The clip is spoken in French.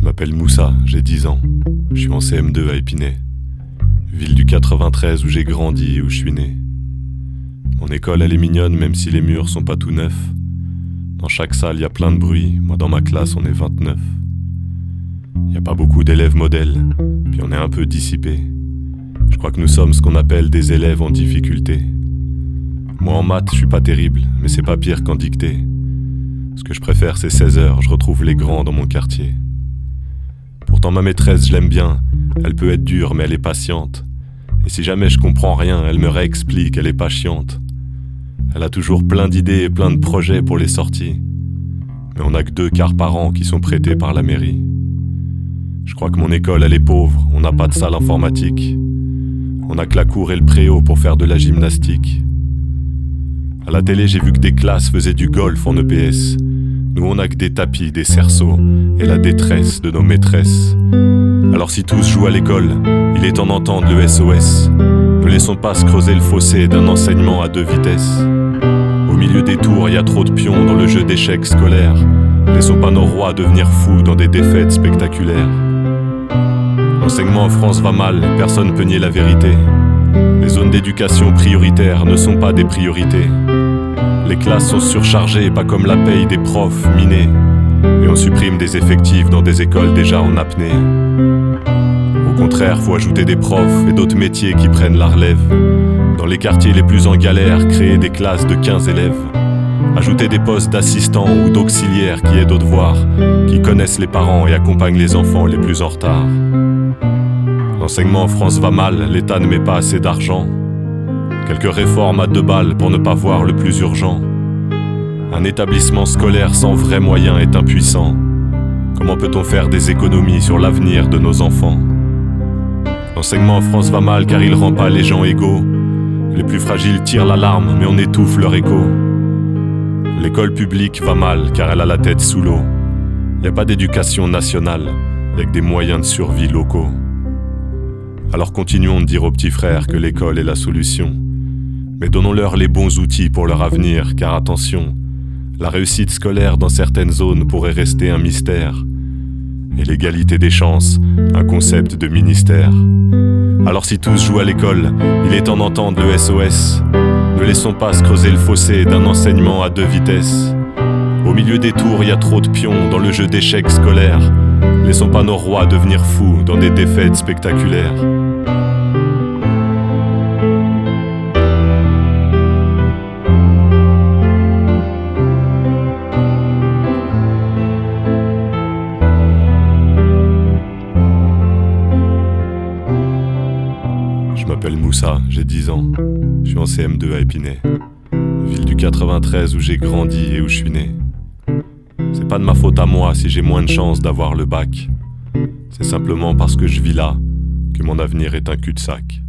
Je m'appelle Moussa, j'ai 10 ans. Je suis en CM2 à Épinay, ville du 93 où j'ai grandi et où je suis né. Mon école elle est mignonne même si les murs sont pas tout neufs. Dans chaque salle y a plein de bruit, moi dans ma classe on est 29. Y a pas beaucoup d'élèves modèles, puis on est un peu dissipés. Je crois que nous sommes ce qu'on appelle des élèves en difficulté. Moi en maths je suis pas terrible, mais c'est pas pire qu'en dictée. Ce que je préfère c'est 16 heures, je retrouve les grands dans mon quartier. Pourtant ma maîtresse je l'aime bien, elle peut être dure mais elle est patiente. Et si jamais je comprends rien, elle me réexplique, elle est pas chiante. Elle a toujours plein d'idées et plein de projets pour les sorties. Mais on n'a que 2 quarts par an qui sont prêtés par la mairie. Je crois que mon école elle est pauvre, on n'a pas de salle informatique. On n'a que la cour et le préau pour faire de la gymnastique. À la télé j'ai vu que des classes faisaient du golf en EPS. Nous on n'a que des tapis, des cerceaux et la détresse de nos maîtresses. Alors si tous jouent à l'école, il est temps d'entendre le SOS. Ne laissons pas se creuser le fossé d'un enseignement à 2 vitesses. Au milieu des tours, y a trop de pions dans le jeu d'échecs scolaires. Laissons pas nos rois devenir fous dans des défaites spectaculaires. L'enseignement en France va mal, personne peut nier la vérité. Les zones d'éducation prioritaires ne sont pas des priorités. Les classes sont surchargées, pas comme la paye des profs minés. Et on supprime des effectifs dans des écoles déjà en apnée. Au contraire, faut ajouter des profs et d'autres métiers qui prennent la relève. Dans les quartiers les plus en galère, créer des classes de 15 élèves. Ajouter des postes d'assistants ou d'auxiliaires qui aident aux devoirs, qui connaissent les parents et accompagnent les enfants les plus en retard. L'enseignement en France va mal, l'État ne met pas assez d'argent. Quelques réformes à 2 balles pour ne pas voir le plus urgent. Un établissement scolaire sans vrais moyens est impuissant. Comment peut-on faire des économies sur l'avenir de nos enfants? L'enseignement en France va mal car il rend pas les gens égaux. Les plus fragiles tirent l'alarme mais on étouffe leur écho. L'école publique va mal car elle a la tête sous l'eau. Y a pas d'éducation nationale, y'a que des moyens de survie locaux. Alors continuons de dire aux petits frères que l'école est la solution. Mais donnons-leur les bons outils pour leur avenir, car attention, la réussite scolaire dans certaines zones pourrait rester un mystère. Et l'égalité des chances, un concept de ministère. Alors si tous jouent à l'école, il est temps d'entendre le SOS. Ne laissons pas se creuser le fossé d'un enseignement à 2 vitesses. Au milieu des tours, y a trop de pions dans le jeu d'échecs scolaires. Laissons pas nos rois devenir fous dans des défaites spectaculaires. Je m'appelle Moussa, j'ai 10 ans. Je suis en CM2 à Épinay, ville du 93 où j'ai grandi et où je suis né. C'est pas de ma faute à moi si j'ai moins de chances d'avoir le bac. C'est simplement parce que je vis là que mon avenir est un cul-de-sac.